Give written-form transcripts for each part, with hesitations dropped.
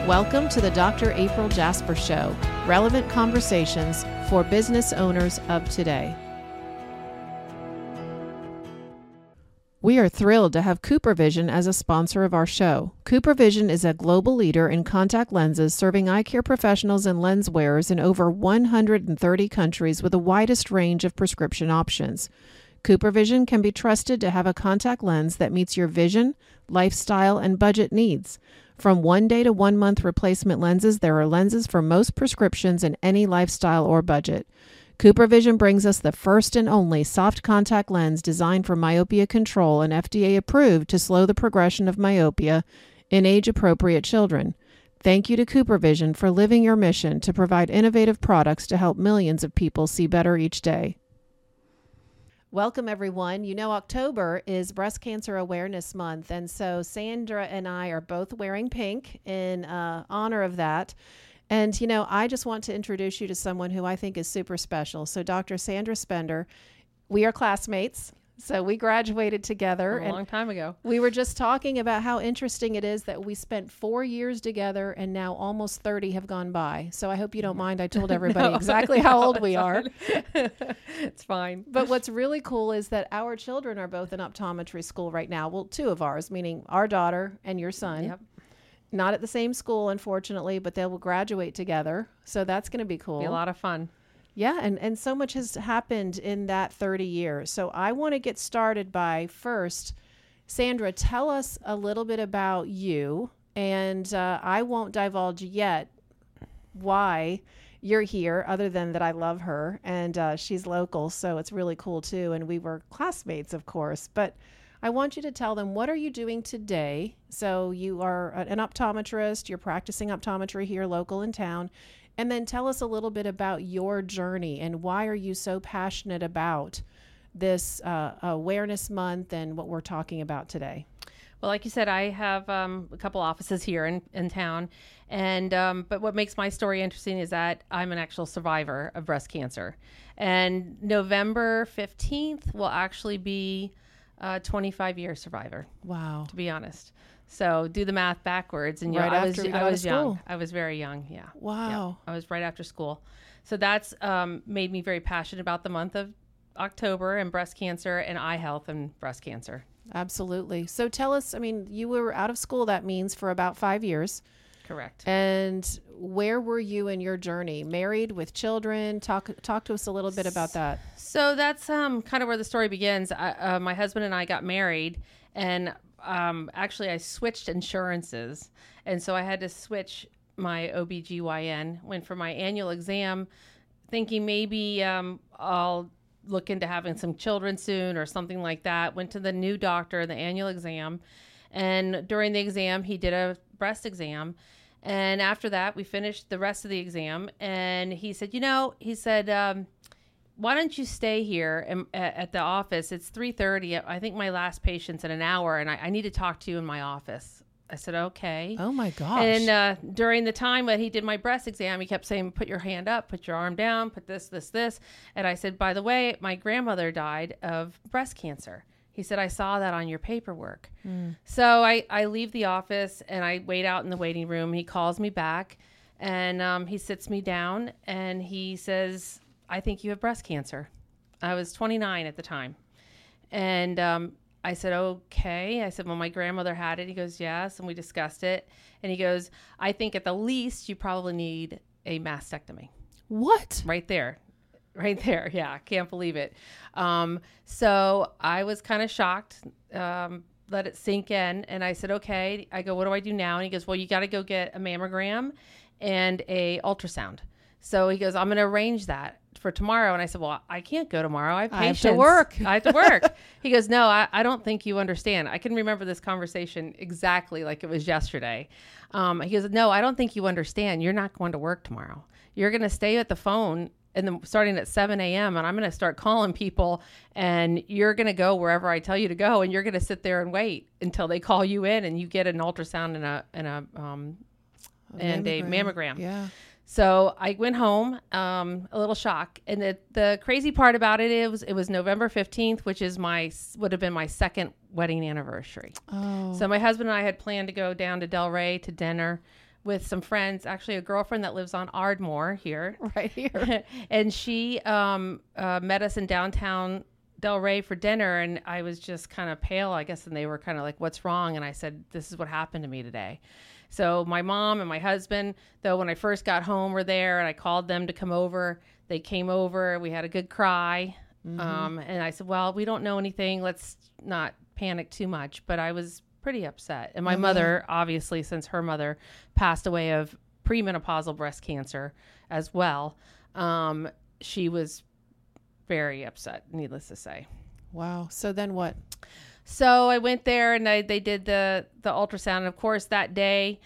Welcome to the Dr. April Jasper Show, relevant conversations for business owners of today. We are thrilled to have CooperVision as a sponsor of our show. CooperVision is a global leader in contact lenses, serving eye care professionals and lens wearers in over 130 countries with the widest range of prescription options. CooperVision can be trusted to have a contact lens that meets your vision, lifestyle, and budget needs. From 1 day to 1 month replacement lenses, there are lenses for most prescriptions in any lifestyle or budget. CooperVision brings us the first and only soft contact lens designed for myopia control and FDA approved to slow the progression of myopia in age-appropriate children. Thank you to CooperVision for living your mission to provide innovative products to help millions of people see better each day. Welcome, everyone. You know, October is Breast Cancer Awareness Month, and so Sandra and I are both wearing pink in honor of that. And, you know, I just want to introduce you to someone who I think is super special. So Dr. Sandra Spender, we are classmates. So we graduated together. A long time ago. We were just talking about how interesting it is that we spent 4 years together and now almost 30 have gone by. So I hope you don't mind. I told everybody exactly how old we are. It's fine. But what's really cool is that our children are both in optometry school right now. Well, two of ours, meaning our daughter and your son. Yep. Not at the same school, unfortunately, but they will graduate together. So that's going to be cool. Be a lot of fun. Yeah, and so much has happened in that 30 years. So I want to get started by first, Sandra, tell us a little bit about you. And I won't divulge yet why you're here, other than that I love her. And she's local, so it's really cool too. And we were classmates, of course. But I want you to tell them, what are you doing today? So you are an optometrist. You're practicing optometry here local in town. And then tell us a little bit about your journey and why are you so passionate about this Awareness Month and what we're talking about today. Well, like you said, I have a couple offices here in town. And but what makes my story interesting is that I'm an actual survivor of breast cancer. And November 15th will actually be a 25-year survivor. Wow. To be honest. So do the math backwards. And right I after was young. School. I was very young. Yeah. Wow. Yeah. I was right after school. So that's made me very passionate about the month of October and breast cancer and eye health and breast cancer. Absolutely. So tell us, I mean, you were out of school, that means, for about 5 years. Correct. And where were you in your journey? Married, with children? Talk to us a little bit about that. So that's kind of where the story begins. My husband and I got married, and actually I switched insurances. And so I had to switch my OBGYN, went for my annual exam, thinking maybe I'll look into having some children soon or something like that. Went to the new doctor, the annual exam. And during the exam, he did a breast exam. And after that, we finished the rest of the exam. And he said, why don't you stay here at the office? It's 3:30. I think my last patient's in an hour, and I need to talk to you in my office. I said, okay. Oh, my gosh. And during the time that he did my breast exam, he kept saying, put your hand up, put your arm down, put this. And I said, by the way, my grandmother died of breast cancer. He said, I saw that on your paperwork. So I leave the office and I wait out in the waiting room. He calls me back and he sits me down and he says, I think you have breast cancer. I was 29 at the time. And I said, okay. I said, well, my grandmother had it. He goes, yes. And we discussed it. And he goes, I think at the least you probably need a mastectomy. What? Right there. Yeah. I can't believe it. So I was kind of shocked, let it sink in. And I said, okay. I go, what do I do now? And he goes, well, you got to go get a mammogram and a ultrasound. So he goes, I'm going to arrange that for tomorrow. And I said, well, I can't go tomorrow. I have patients. I have to work. He goes, no, I don't think you understand. I can remember this conversation exactly like it was yesterday. He goes, no, I don't think you understand. You're not going to work tomorrow. You're going to stay at the phone starting at 7 a.m. and I'm going to start calling people and you're going to go wherever I tell you to go. And you're going to sit there and wait until they call you in and you get an ultrasound and a mammogram. Yeah. So I went home, a little shock. And the crazy part about it was November 15th, which is would have been my second wedding anniversary. Oh. So my husband and I had planned to go down to Delray to dinner with some friends, actually a girlfriend that lives on Ardmore here. Right here. And she met us in downtown Delray for dinner, and I was just kind of pale, I guess, and they were kind of like, what's wrong? And I said, this is what happened to me today. So my mom and my husband, though, when I first got home, were there, and I called them to come over. They came over. We had a good cry. And I said, well, we don't know anything. Let's not panic too much. But I was pretty upset. And my mother, obviously, since her mother passed away of premenopausal breast cancer as well, she was very upset, needless to say. Wow. So then what? So I went there and they did the ultrasound. And of course, that day,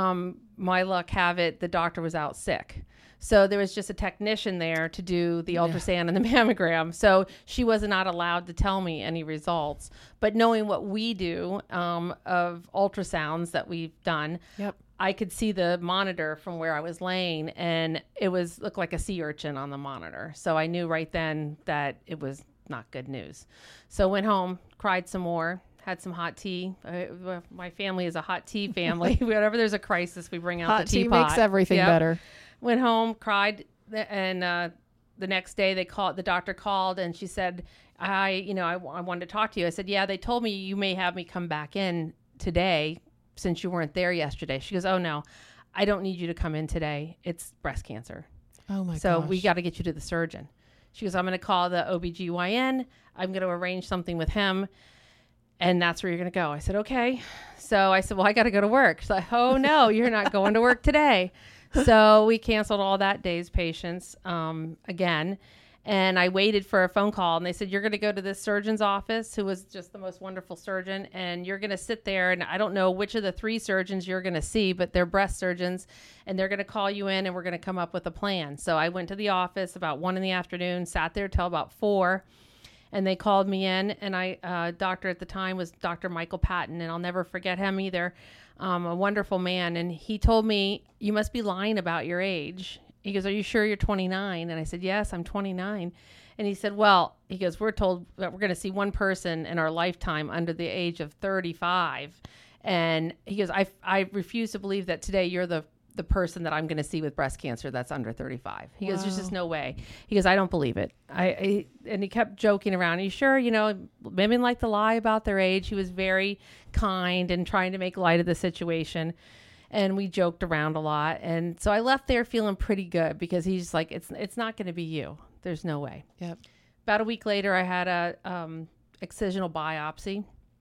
my luck have it, the doctor was out sick. So there was just a technician there to do the ultrasound and the mammogram. So she was not allowed to tell me any results. But knowing what we do of ultrasounds that we've done, I could see the monitor from where I was laying, and it looked like a sea urchin on the monitor. So I knew right then that it was not good news. So went home, cried some more, had some hot tea. My family is a hot tea family. Whenever there's a crisis, we bring out hot the teapot. Tea makes everything better. Went home, cried, and the next day the doctor called, and she said, I wanted to talk to you. I said, yeah, they told me you may have me come back in today since you weren't there yesterday. She goes, oh no, I don't need you to come in today. It's breast cancer. Oh my gosh. So we got to get you to the surgeon. She goes, I'm going to call the OBGYN. I'm going to arrange something with him, and that's where you're going to go. I said, okay. So I said, well, I got to go to work. She's like, oh no, you're not going to work today. So we canceled all that day's patients again. And I waited for a phone call, and they said, you're going to go to this surgeon's office, who was just the most wonderful surgeon. And you're going to sit there, and I don't know which of the 3 surgeons you're going to see, but they're breast surgeons, and they're going to call you in, and we're going to come up with a plan. So I went to the office about 1 p.m, sat there till about 4, and they called me in. And doctor at the time was Dr. Michael Patton, and I'll never forget him either. A wonderful man. And he told me, you must be lying about your age. He goes, are you sure you're 29? And I said, yes, I'm 29. And he said, well, he goes, we're told that we're going to see one person in our lifetime under the age of 35. And he goes, I refuse to believe that today you're the person that I'm going to see with breast cancer that's under 35. He goes, there's just no way. He goes, I don't believe it. And he kept joking around. Are you sure? Women like to lie about their age. He was very kind and trying to make light of the situation. And we joked around a lot. And so I left there feeling pretty good, because he's like, it's not going to be you. There's no way. Yep. About a week later, I had a excisional biopsy.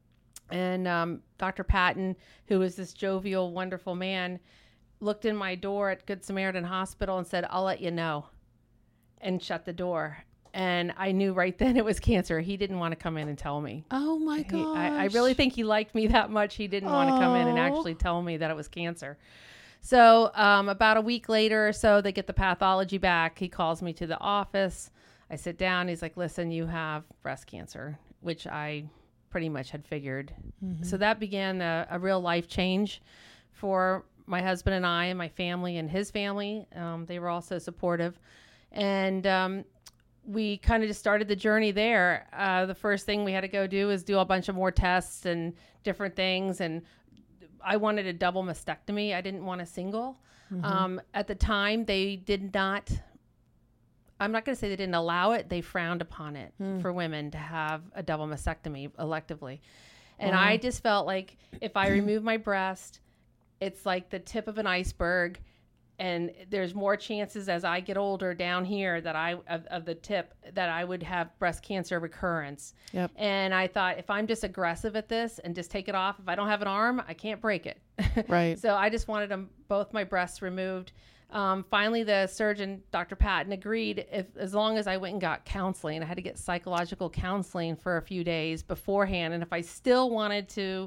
And Dr. Patton, who was this jovial, wonderful man, looked in my door at Good Samaritan Hospital and said, I'll let you know, and shut the door. And I knew right then it was cancer. He didn't want to come in and tell me. Oh my gosh. I really think he liked me that much. He didn't want to come in and actually tell me that it was cancer. So about a week later or so, they get the pathology back. He calls me to the office. I sit down. He's like, listen, you have breast cancer, which I pretty much had figured. Mm-hmm. So that began a real life change for my husband and I, and my family and his family. They were also supportive. And we kind of just started the journey there. The first thing we had to go do is do a bunch of more tests and different things. And I wanted a double mastectomy. I didn't want a single. Mm-hmm. At the time, they did not, I'm not going to say they didn't allow it. They frowned upon it for women to have a double mastectomy electively. And I just felt like if I remove my breast, it's like the tip of an iceberg. And there's more chances as I get older down here that of the tip that I would have breast cancer recurrence. Yep. And I thought, if I'm just aggressive at this and just take it off, if I don't have an arm, I can't break it. Right. So I just wanted both my breasts removed. Finally, the surgeon, Dr. Patton, agreed as long as I went and got counseling. I had to get psychological counseling for a few days beforehand. And if I still wanted to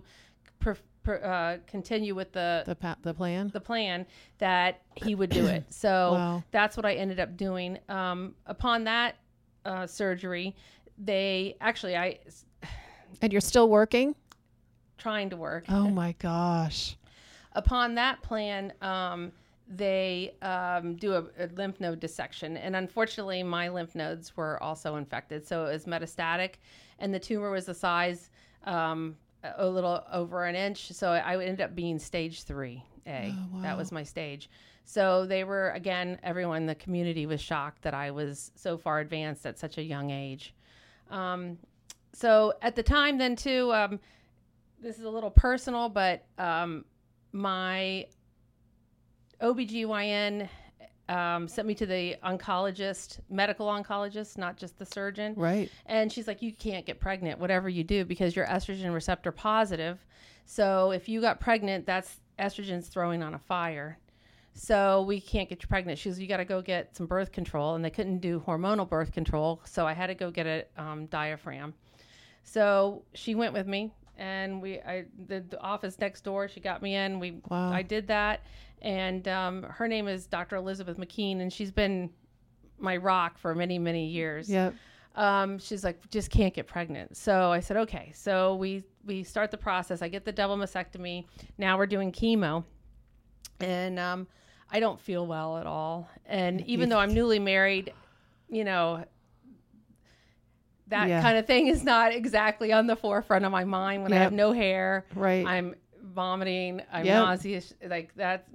continue with the plan, that he would do it. So that's what I ended up doing. Upon that surgery, and you're still working? Trying to work. Oh my gosh. Upon that plan, they do a lymph node dissection. And unfortunately, my lymph nodes were also infected. So it was metastatic, and the tumor was the size a little over an inch. So I ended up being stage 3A. Oh, wow. That was my stage. So they were, again, everyone in the community was shocked that I was so far advanced at such a young age. So at the time then too, this is a little personal, but my OBGYN sent me to the oncologist, medical oncologist, not just the surgeon. Right. And she's like, you can't get pregnant, whatever you do, because you're estrogen receptor positive. So if you got pregnant, that's estrogen's throwing on a fire. So we can't get you pregnant. She goes, you got to go get some birth control. And they couldn't do hormonal birth control. So I had to go get a diaphragm. So she went with me, and the office next door, she got me in. Wow. I did that. And her name is Dr. Elizabeth McKean, and she's been my rock for many, many years. Yep. She's like, just can't get pregnant. So I said, okay. So we start the process. I get the double mastectomy. Now we're doing chemo. And I don't feel well at all. And even though I'm newly married, you know, that kind of thing is not exactly on the forefront of my mind when I have no hair. Right. I'm vomiting. I'm nauseous. Like that.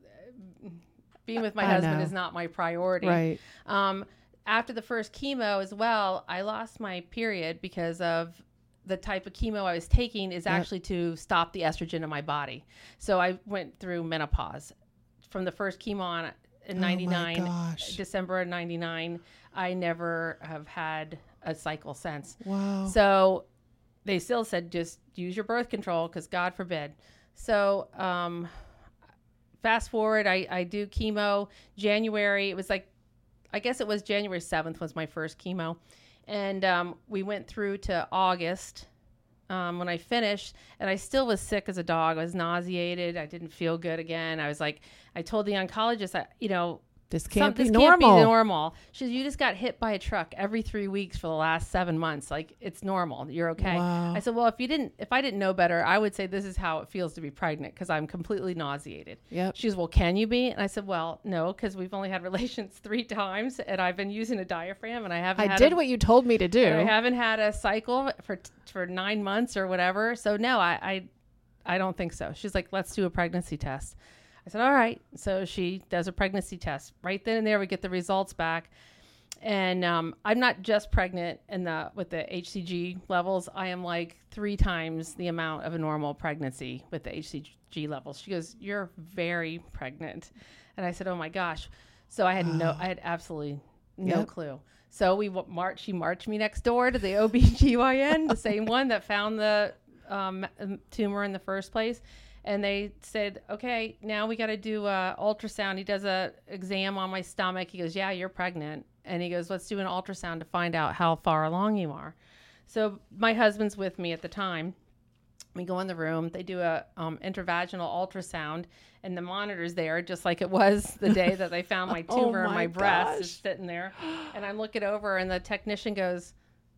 Being with my husband is not my priority. Right. After the first chemo as well, I lost my period because of the type of chemo I was taking is actually to stop the estrogen in my body. So I went through menopause from the first chemo on in 99, December of 99. I never have had a cycle since. Wow. So they still said, just use your birth control, because God forbid. So, fast forward, I do chemo January. It was like, I guess it was January 7th was my first chemo. And we went through to August when I finished, and I still was sick as a dog. I was nauseated. I didn't feel good again. I was like, I told the oncologist, this can't be normal. She said, you just got hit by a truck every 3 weeks for the last 7 months. Like, it's normal. You're okay. Wow. I said, well, if I didn't know better, I would say this is how it feels to be pregnant, because I'm completely nauseated. Yep. She goes, well, can you be? And I said, well, no, because we've only had relations 3 times, and I've been using a diaphragm, and I haven't what you told me to do. I haven't had a cycle for 9 months or whatever. So no, I don't think so. She's like, let's do a pregnancy test. I said, all right. So she does a pregnancy test. Right then and there, we get the results back. And I'm not just pregnant with the HCG levels. I am like 3 times the amount of a normal pregnancy with the HCG levels. She goes, you're very pregnant. And I said, oh my gosh. So I had absolutely no clue. So she marched me next door to the OBGYN, the same one that found the tumor in the first place. And they said, okay, now we got to do a ultrasound. He does a exam on my stomach. He goes, yeah, you're pregnant. And he goes, let's do an ultrasound to find out how far along you are. So my husband's with me at the time. We go in the room. They do a intravaginal ultrasound, and the monitor's there, just like it was the day that they found my tumor in my breast. Is sitting there. And I'm looking over, and the technician goes,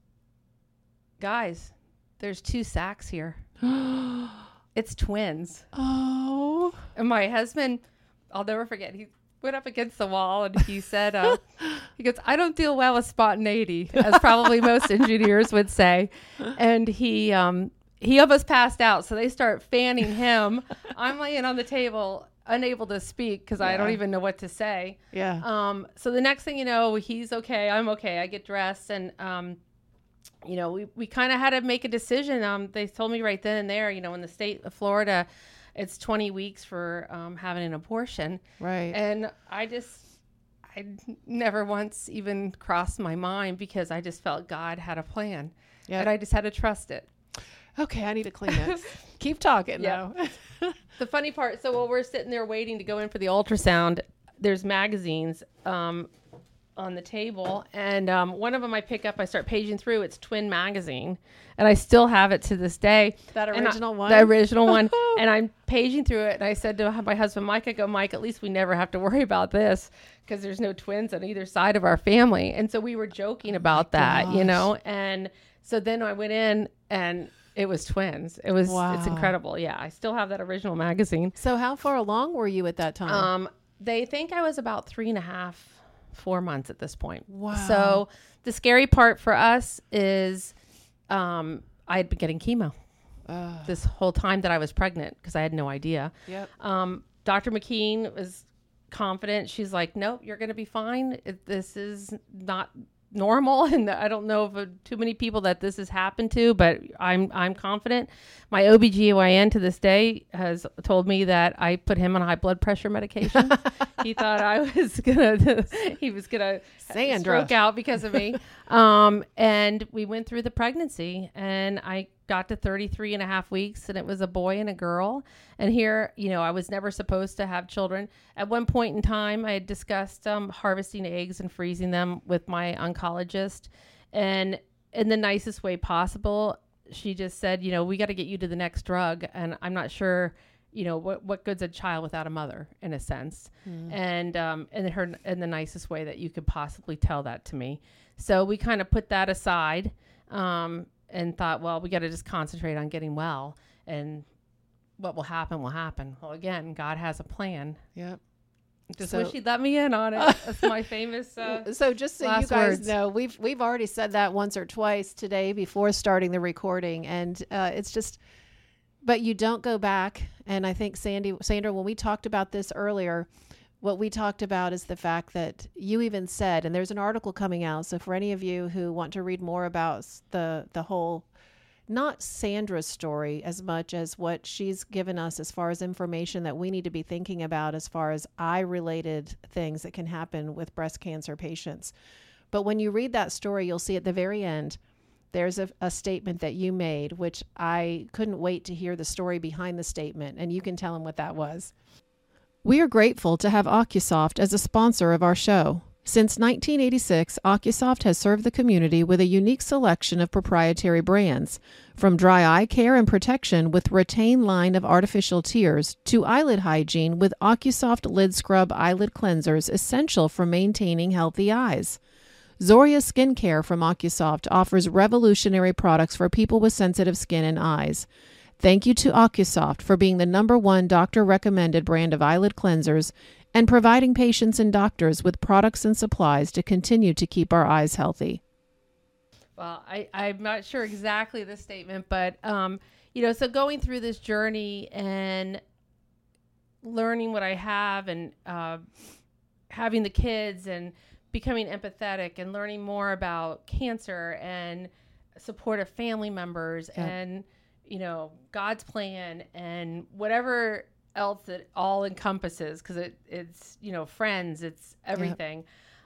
guys, there's 2 sacs here. It's twins. Oh. And my husband, I'll never forget, he went up against the wall and he said, he goes, I don't deal well with spontaneity, as probably most engineers would say. And he almost passed out. So they start fanning him. I'm laying on the table, unable to speak because I don't even know what to say. Yeah. So the next thing you know, he's okay. I'm okay. I get dressed, and we kind of had to make a decision. They told me right then and there, in the state of Florida, it's 20 weeks for having an abortion. Right. And I never once even crossed my mind, because I just felt God had a plan. Yeah. And I just had to trust it. Okay, I need to clean this. Keep talking, though. The funny part, so while we're sitting there waiting to go in for the ultrasound, there's magazines on the table, and one of them I pick up, I start paging through. It's Twin magazine, and I still have it to this day. That original one? The original one. And I'm paging through it, and I said to my husband, Mike, at least we never have to worry about this, because there's no twins on either side of our family. And so we were joking about that, and so then I went in, and it was twins. It's incredible. Yeah, I still have that original magazine. So how far along were you at that time? They think I was about 3.5, 4 months at this point. Wow. So the scary part for us is I had been getting chemo. this whole time that I was pregnant because I had no idea. Yep. Dr. McKean was confident. She's like, nope, you're going to be fine. This is not normal. And I don't know of too many people that this has happened to, but I'm confident. My OBGYN to this day has told me that I put him on high blood pressure medication. He thought I was he was going to stroke out because of me. And we went through the pregnancy, and I got to 33 and a half weeks, and it was a boy and a girl. And here, I was never supposed to have children. At one point in time, I had discussed harvesting eggs and freezing them with my oncologist. And in the nicest way possible, she just said, we got to get you to the next drug. And I'm not sure, what good's a child without a mother, in a sense. And in the nicest way that you could possibly tell that to me. So we kind of put that aside, and thought, well, we got to just concentrate on getting well, and what will happen will happen. Well, again, God has a plan. Yep. Just wish he'd let me in on it. That's my famous. So just so you guys words. know, we've already said that once or twice today before starting the recording, and it's just. But you don't go back. And I think Sandra, when we talked about this earlier, what we talked about is the fact that you even said, and there's an article coming out. So for any of you who want to read more about the whole, not Sandra's story as much as what she's given us as far as information that we need to be thinking about as far as eye-related things that can happen with breast cancer patients. But when you read that story, you'll see at the very end, there's a statement that you made, which I couldn't wait to hear the story behind the statement. And you can tell them what that was. We are grateful to have OcuSoft as a sponsor of our show. Since 1986, OcuSoft has served the community with a unique selection of proprietary brands, from dry eye care and protection with Retain line of artificial tears to eyelid hygiene with OcuSoft Lid Scrub eyelid cleansers essential for maintaining healthy eyes. Zoria Skincare from OcuSoft offers revolutionary products for people with sensitive skin and eyes. Thank you to OcuSoft for being the #1 doctor-recommended brand of eyelid cleansers and providing patients and doctors with products and supplies to continue to keep our eyes healthy. Well, I'm not sure exactly the statement, but, so going through this journey and learning what I have and having the kids and becoming empathetic and learning more about cancer and supportive family members and, God's plan and whatever else it all encompasses, because it's friends, it's everything.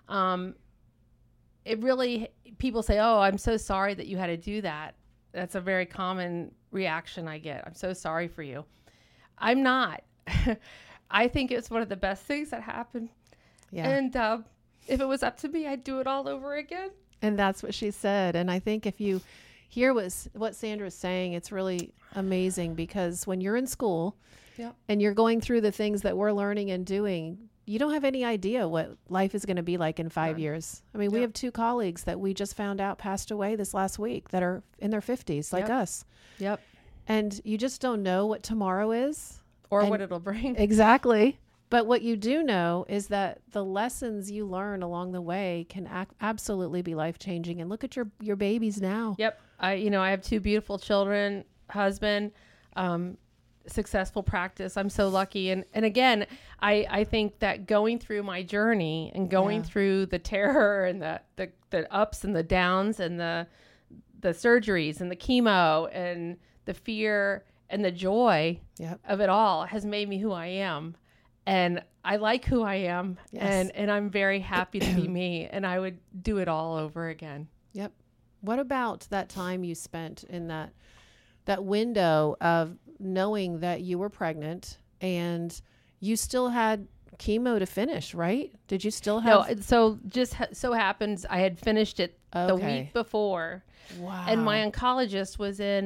It really, people say, oh, I'm so sorry that you had to do that. That's a very common reaction I get. I'm so sorry for you. I'm not. I think it's one of the best things that happened. Yeah. And if it was up to me, I'd do it all over again. And that's what she said. And I think if you hear what Sandra's saying, it's really amazing, because when you're in school and you're going through the things that we're learning and doing, you don't have any idea what life is going to be like in 5 years. I mean, we have 2 colleagues that we just found out passed away this last week that are in their 50s, like us. Yep. And you just don't know what tomorrow is. Or what it'll bring. Exactly. But what you do know is that the lessons you learn along the way can absolutely be life-changing. And look at your babies now. Yep. I have 2 beautiful children, husband, successful practice. I'm so lucky. And again, I think that going through my journey and going through the terror and the ups and the downs and the surgeries and the chemo and the fear and the joy of it all has made me who I am. And I like who I am, and I'm very happy to be me, and I would do it all over again. Yep. What about that time you spent in that window of knowing that you were pregnant and you still had chemo to finish, right? Did you still have? No, so just so happens I had finished it the week before. Wow. And my oncologist was in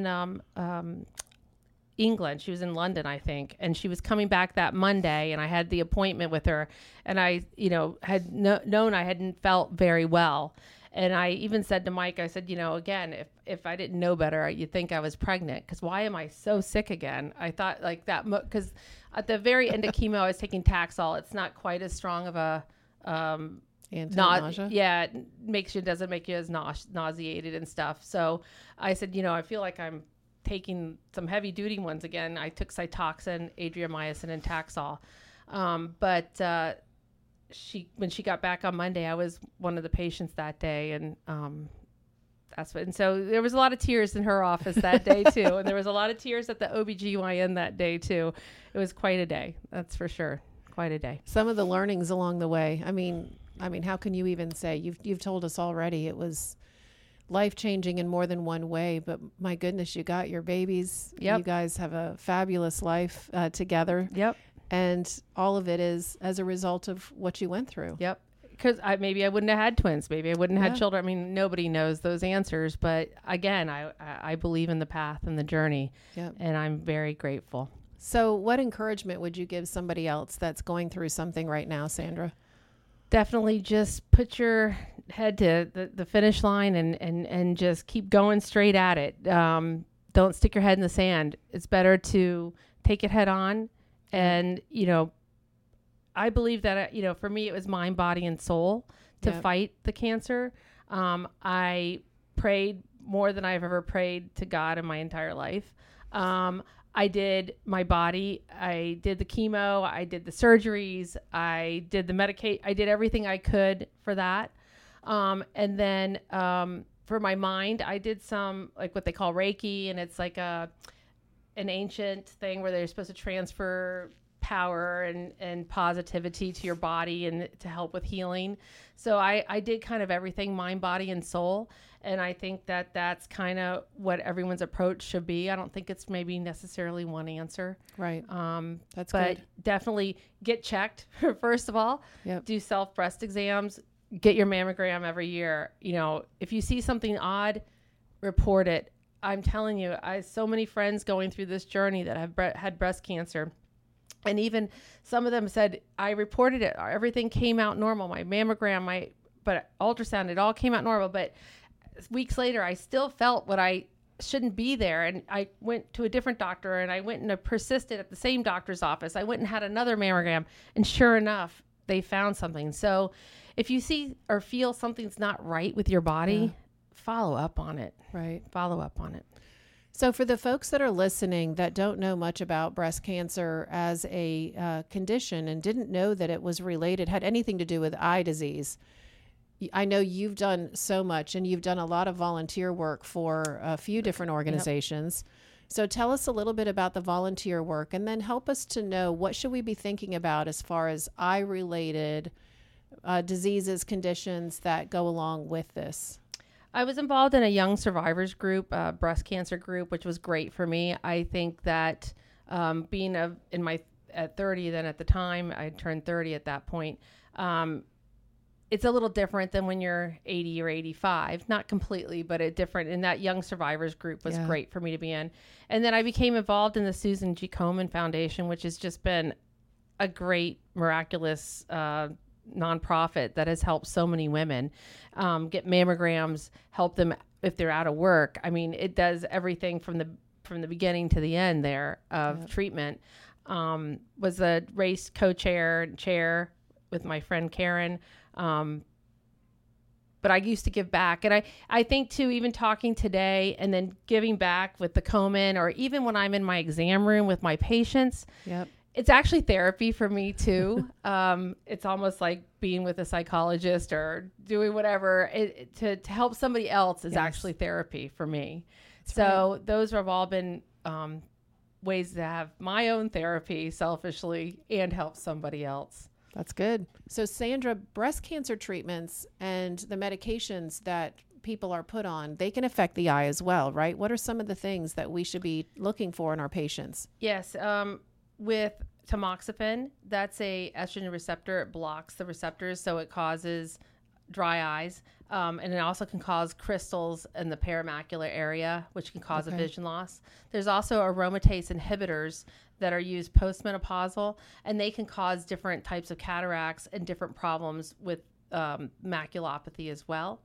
England. She was in London, I think. And she was coming back that Monday, and I had the appointment with her, and I, had known I hadn't felt very well. And I even said to Mike, I said, again, if I didn't know better, you'd think I was pregnant, because why am I so sick again? I thought like that, because at the very end of chemo, I was taking Taxol. It's not quite as strong of a, anti-nausea? It doesn't make you as nauseated and stuff. So I said, I feel like I'm taking some heavy duty ones again. I took Cytoxan, adriamycin, and Taxol. But when she got back on Monday, I was one of the patients that day, and and so there was a lot of tears in her office that day too, and there was a lot of tears at the OBGYN that day too. It was quite a day, that's for sure. Quite a day. Some of the learnings along the way. I mean, how can you even say? You've told us already it was life-changing in more than one way, but my goodness, you got your babies. Yep. You guys have a fabulous life together. Yep. And all of it is as a result of what you went through. Yep. Because maybe I wouldn't have had twins. Maybe I wouldn't have had children. I mean, nobody knows those answers. But again, I believe in the path and the journey. Yep. And I'm very grateful. So what encouragement would you give somebody else that's going through something right now, Sandra? Definitely just put your head to the finish line and just keep going straight at it. Don't stick your head in the sand. It's better to take it head on. And, I believe that, for me, it was mind, body, and soul to fight the cancer. I prayed more than I've ever prayed to God in my entire life. I did my body. I did the chemo. I did the surgeries. I did the Medicaid. I did everything I could for that. And then for my mind, I did some, like what they call Reiki, and it's like an ancient thing where they're supposed to transfer power and positivity to your body and to help with healing. So I did kind of everything, mind, body, and soul. And I think that that's kind of what everyone's approach should be. I don't think it's maybe necessarily one answer. Right. That's but good. Definitely get checked, first of all. Yep. Do self breast exams. Get your mammogram every year. If you see something odd, report it. I'm telling you, I have so many friends going through this journey that have had breast cancer. And even some of them said, I reported it. Everything came out normal. My mammogram, but ultrasound, it all came out normal. But weeks later, I still felt what I shouldn't be there. And I went to a different doctor, and I went and persisted at the same doctor's office. I went and had another mammogram. And sure enough, they found something. So if you see or feel something's not right with your body, follow up on it. Right. Follow up on it. So for the folks that are listening that don't know much about breast cancer as a condition and didn't know that it was related, had anything to do with eye disease, I know you've done so much, and you've done a lot of volunteer work for a few different organizations. Yep. So tell us a little bit about the volunteer work, and then help us to know what should we be thinking about as far as eye-related diseases, conditions that go along with this. I was involved in a young survivors group, breast cancer group, which was great for me. I think that being at 30, then at the time I turned 30 at that point, it's a little different than when you're 80 or 85, not completely, but a different. And that young survivors group was great for me to be in. And then I became involved in the Susan G. Komen Foundation, which has just been a great, miraculous nonprofit that has helped so many women get mammograms, help them if they're out of work. I mean, it does everything from the beginning to the end there of treatment. Was a race chair with my friend Karen. But I used to give back. And I think too, even talking today and then giving back with the Komen, or even when I'm in my exam room with my patients, it's actually therapy for me too. It's almost like being with a psychologist or doing whatever to help somebody else is actually therapy for me. So those have all been ways to have my own therapy selfishly and help somebody else. That's good. So Sandra, breast cancer treatments and the medications that people are put on, they can affect the eye as well, right? What are some of the things that we should be looking for in our patients? Yes. With tamoxifen, that's a estrogen receptor. It blocks the receptors, so it causes dry eyes. And it also can cause crystals in the peramacular area, which can cause a vision loss. There's also aromatase inhibitors that are used postmenopausal, and they can cause different types of cataracts and different problems with maculopathy as well.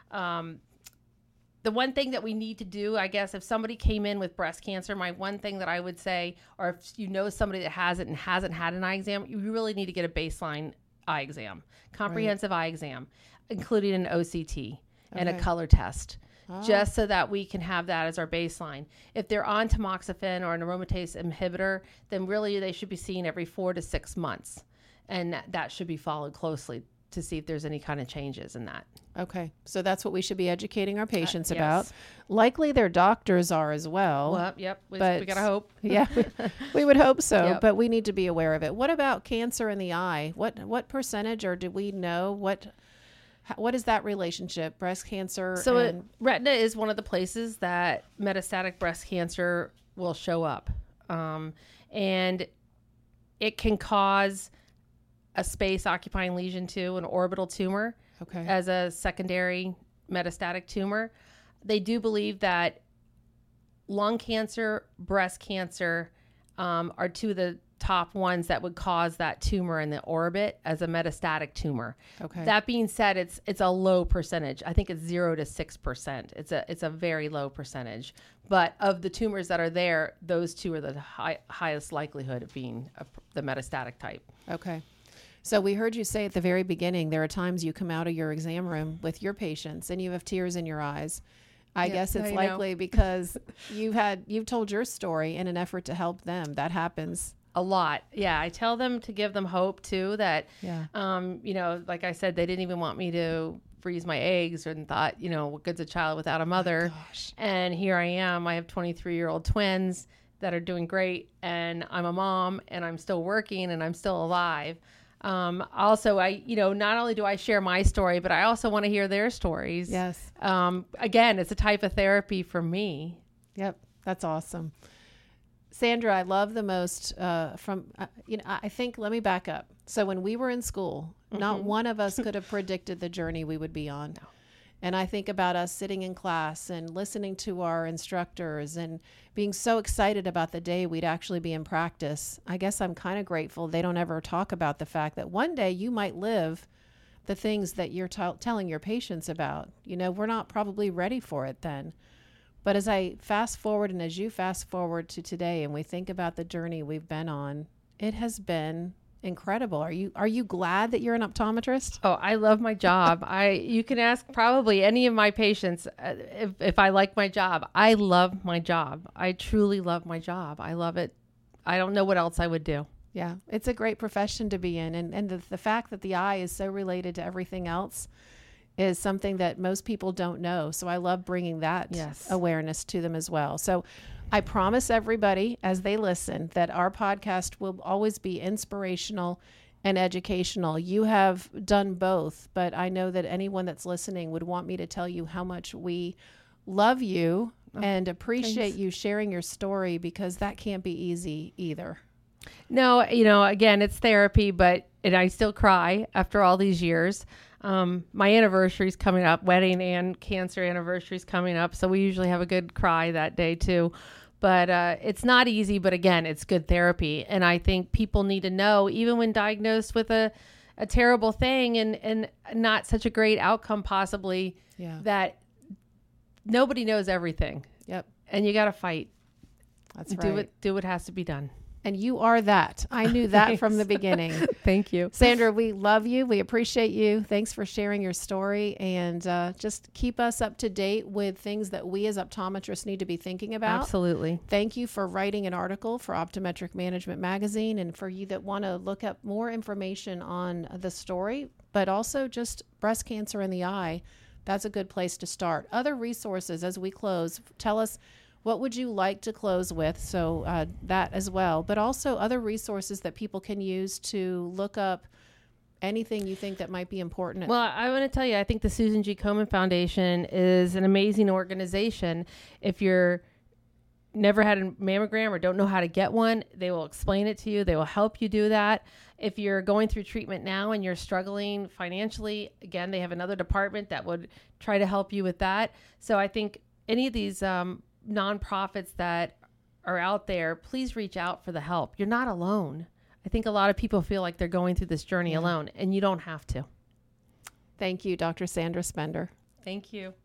The one thing that we need to do, I guess, if somebody came in with breast cancer, my one thing that I would say, or if you know somebody that has it and hasn't had an eye exam, you really need to get a baseline eye exam, comprehensive eye exam, including an OCT and a color test just so that we can have that as our baseline. If they're on tamoxifen or an aromatase inhibitor, then really they should be seen every 4 to 6 months. And that should be followed closely to see if there's any kind of changes in that. Okay. So that's what we should be educating our patients yes. about. Likely their doctors are as well. Well, yep. We got to hope. Yeah, we would hope so, Yep. but we need to be aware of it. What about cancer in the eye? What percentage, or do we know what is that relationship? Breast cancer? So retina is one of the places that metastatic breast cancer will show up. And it can cause a space occupying lesion too, an orbital tumor, okay, as a secondary metastatic tumor. They do believe that lung cancer, breast cancer are two of the top ones that would cause that tumor in the orbit as a metastatic tumor. Okay. That being said, it's a low percentage. I think it's 0 to 6%. It's a very low percentage. But of the tumors that are there, those two are the highest likelihood of being the metastatic type. Okay. So we heard you say at the very beginning, there are times you come out of your exam room with your patients and you have tears in your eyes. I guess it's likely because you've told your story in an effort to help them. That happens a lot. Yeah. I tell them to give them hope too, that, yeah, like I said, they didn't even want me to freeze my eggs and thought, what good's a child without a mother? Gosh. And here I am. I have 23-year-old twins that are doing great, and I'm a mom, and I'm still working, and I'm still alive. Also, not only do I share my story, but I also want to hear their stories. Yes. Again, it's a type of therapy for me. Yep. That's awesome. Sandra, I love the most I think, let me back up. So when we were in school, not one of us could have predicted the journey we would be on. No. And I think about us sitting in class and listening to our instructors and being so excited about the day we'd actually be in practice. I guess I'm kind of grateful they don't ever talk about the fact that one day you might live the things that you're telling your patients about. We're not probably ready for it then. But as I fast forward and as you fast forward to today and we think about the journey we've been on, it has been incredible. Are you glad that you're an optometrist? Oh, I love my job. You can ask probably any of my patients if I like my job. I love my job. I truly love my job. I love it. I don't know what else I would do. Yeah, it's a great profession to be in. And the fact that the eye is so related to everything else is something that most people don't know. So I love bringing that awareness to them as well. So I promise everybody as they listen that our podcast will always be inspirational and educational. You have done both, but I know that anyone that's listening would want me to tell you how much we love you and appreciate you sharing your story, because that can't be easy either. No, again, it's therapy, and I still cry after all these years. My anniversary's coming up, wedding and cancer anniversary's coming up. So we usually have a good cry that day too. But it's not easy, but again, it's good therapy. And I think people need to know, even when diagnosed with a terrible thing and not such a great outcome possibly, that nobody knows everything. Yep. And you got to fight. That's right. Do what has to be done. And you are that. I knew that from the beginning. Thank you. Sandra, we love you. We appreciate you. Thanks for sharing your story. And just keep us up to date with things that we as optometrists need to be thinking about. Absolutely. Thank you for writing an article for Optometric Management Magazine. And for you that want to look up more information on the story, but also just breast cancer in the eye, that's a good place to start. Other resources as we close, tell us, what would you like to close with? So that as well, but also other resources that people can use to look up anything you think that might be important. Well, I want to tell you, I think the Susan G. Komen Foundation is an amazing organization. If you're never had a mammogram or don't know how to get one, they will explain it to you. They will help you do that. If you're going through treatment now and you're struggling financially, again, they have another department that would try to help you with that. So I think any of these nonprofits that are out there, please reach out for the help. You're not alone. I think a lot of people feel like they're going through this journey alone, and you don't have to. Thank you, Dr. Sandra Spender. Thank you.